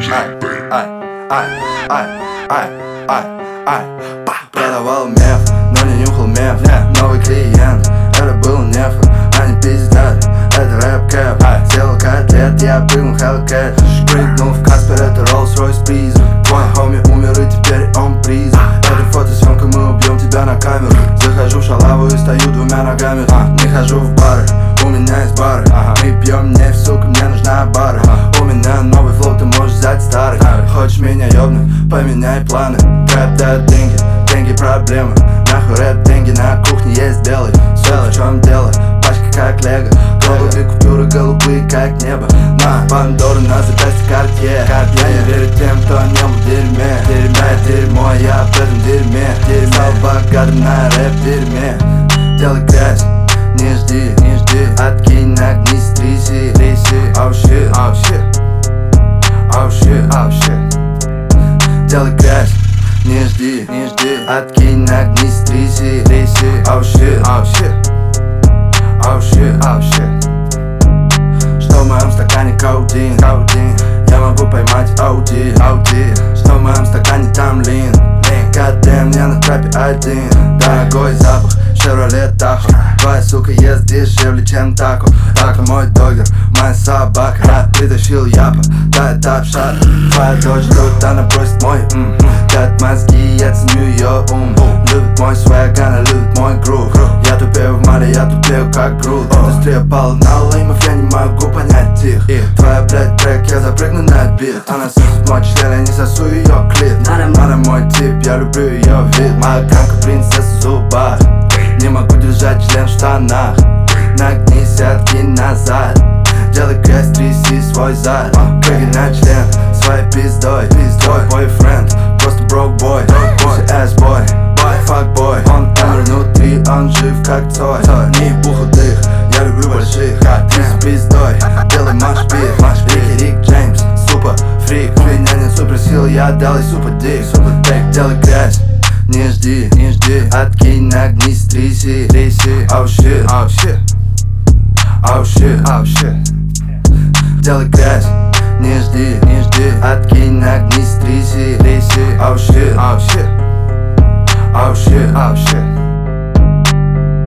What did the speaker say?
Продавал меф, но не нюхал меф. Новый клиент, это был неф. Они пиздят, это рэп-кэп. Сделал котлет, я прыгнул Hellcat. Прыгнул в Каспер, это Rolls-Royce призрак. Твой хоми умер и теперь он призрак. Это фотосъемка, мы убьем тебя на камеру. Захожу в шалаву и стою двумя ногами. Не хожу в бары, у меня есть бары. Мы пьем нефть, сука, мне нужна бара. У меня новый флоу, ты можешь взять старый. Хочешь меня ёбнуть, поменяй планы. Рэп дает деньги, деньги проблемы. Нахуй рэп, деньги на кухне есть белый. Сука, в чем дело? Пачка как лего. Голубые купюры, голубые как небо. На Пандору, на запястье Cartier. Я не верю тем, кто не был в дерьме. Дерьмо, я в этом дерьме. Стал богатым на рэп-дерьме. Делай грязь, не жди. Откинь, нагнись, тряси. Oh shit, oh shit. Oh shit, oh shit. Делай грязь, не жди. Откинь, нагнись, тряси. Oh shit, oh shit. Oh shit, oh shit. Что в моем стакане коудин? Я могу поймать Ауди. Что в моем стакане там лин? Goddamn, я на трапе один. Дорогой запах, Chevrolet Tahoe. Твоя сука ест дешевле, чем тако. Тако мой догер, моя собака. Притащил япа, да это обшат. Твоя дочь тут, она просит мой дать мозги, я ценю ее ум. Любит мой свэг, она любит мой грув. Я тупею в море, я тупею как груд. Индустрия пала на леймов, я не могу понять их. Твоя, блядь, трек, я запрыгну на бит. Она сосет мой член, я не сосу ее клит. Она мой тип, я люблю ее вид. Моя камка, принцесса в зубах. Не могу держать член в штанах. Нагнись, откинь назад. Делай грязь, тряси свой зад. Прыгай на член своей пиздой. Твой бойфренд, просто broke boy. Pussy ass boy, fuck boy. Он умер внутри, он жив как Цой. Не ебу худых, я люблю больших. Ты с пиздой, делай маш-бит. Рик Джеймс, супер фрик. У меня нет суперсил, я дал ей супер дик. Делай грязь, не жди. Откинь, нагнись, тряси. Oh shit, oh shit. Oh shit, oh shit. Делай грязь, не жди. Откинь, нагнись, тряси. Oh shit, oh shit. Oh shit, oh shit.